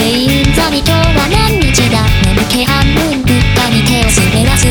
全員座に今日は何日だ。眠気半分ぶったに手を滑らす。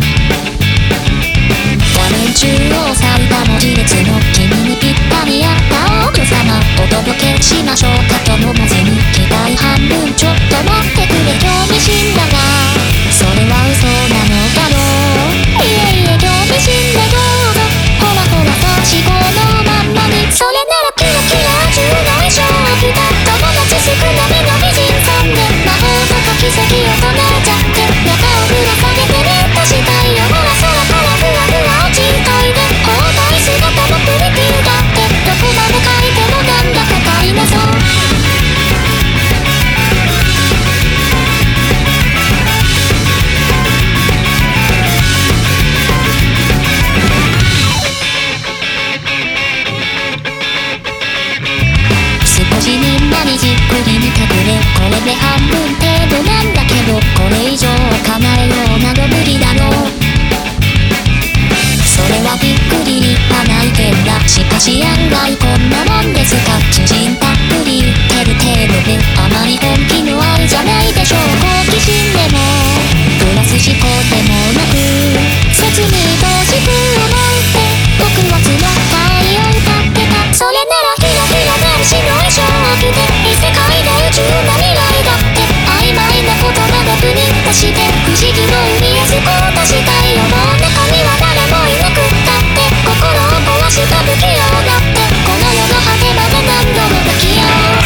画面中央咲いた文字列の君にぴったり合った王女様お届けしましょうかともまずに期待半分ちょっと待ってくれ興味深だがそれは嘘なのだろう。いえいえ興味深でどうぞほらほら差し子のまんまにそれならキラキラ中の衣装を着た友達少なめの美人さんで魔法とか奇跡を唱えちゃって中をぶら下げてレッドしたいよほら空からふわふわ落ちといで包帯姿もプリティだってどこまで書いてもなんだか足りなそう少しみんなにじっくり見てくれこれで半分程度なんだけどこれ以上叶えようなど無理だろう。それはびっくり立派な意見だしかし案外こんなもんですか。知人たっぷり言ってる程度であまり本気の愛じゃないでしょう。好奇心でもプラス思考でもなく切に愛しく思って極末の愛を歌ってた。それならひらひら男子の衣装を着て異世界で宇宙の未来だって曖昧な言葉でプニッとして不思議の海へスコートしたいよもう中には誰もいなくったって心を壊した不器用だってこの世の果てまで何度も抱き合おう。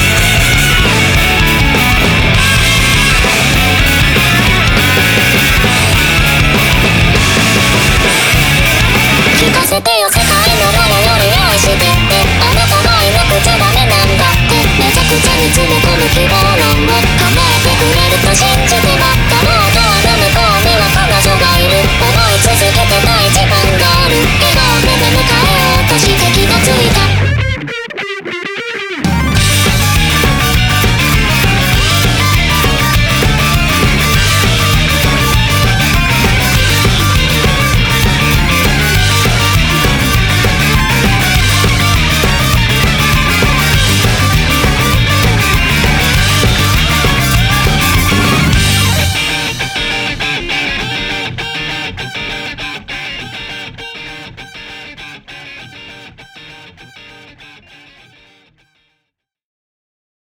聞かせてよ世界のどれより愛してってあなたがいなくちゃダメなんだってめちゃくちゃに詰め込む希望論を叶えてくれると信じてばっかもう